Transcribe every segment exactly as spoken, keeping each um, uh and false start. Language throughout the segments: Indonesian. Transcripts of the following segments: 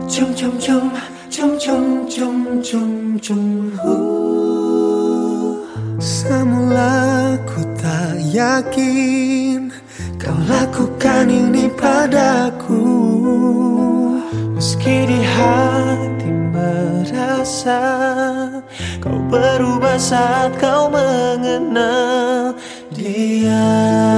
Cum cum cum, cum cum cum cum cum uh. Semula ku tak yakin kau lakukan ini padaku, meski di hati merasa kau berubah saat kau mengenal dia.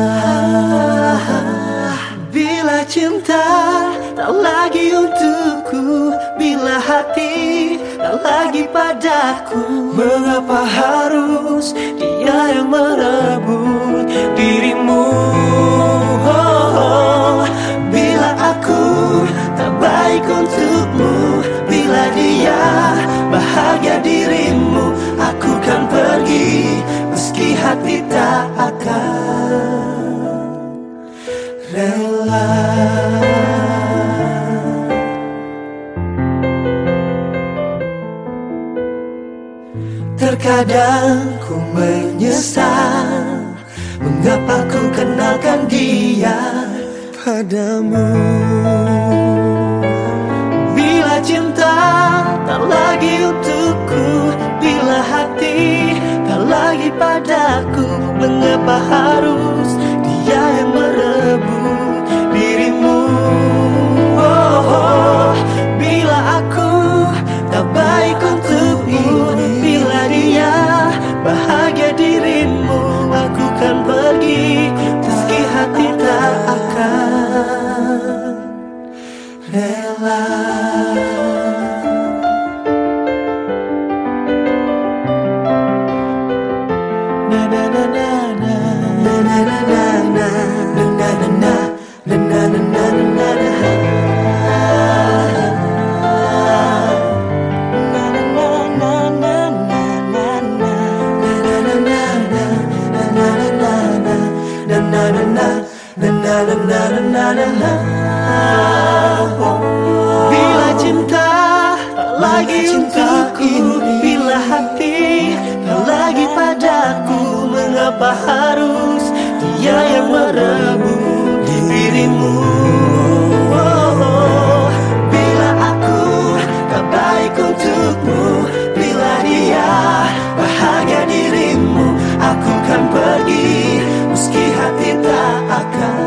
Bila cinta tak lagi untukku, bila hati tak lagi padaku, mengapa harus dia yang merebut dirimu? Oh, oh. Bila aku tak baik untukmu, bila dia bahagia dirimu, aku kan pergi meski hati tak akan rela. Terkadang ku menyesal mengapa ku kenalkan dia padamu. Bila cinta tak lagi untukku, bila hati tak lagi padaku, mengapa harus dia yang merebut dirimu? Oh, oh. Bila aku tak baik untukmu, bila dia bahagia dirimu, aku kan pergi meski hati tak akan rela. Na na na na na na na na na na na na na na na na na. Bila cinta tak lagi untukku, bila hati tak lagi padaku, mengapa harus dia yang merebut dirimu? Oh, oh. Bila aku tak baik untukmu, bila dia bahagia dirimu, aku kan pergi meski hati tak akan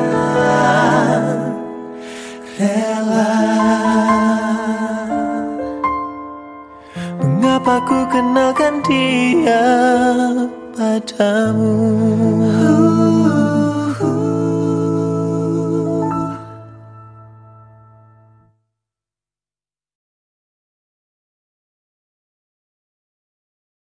rela. Mengapa ku kenalkan dia padamu?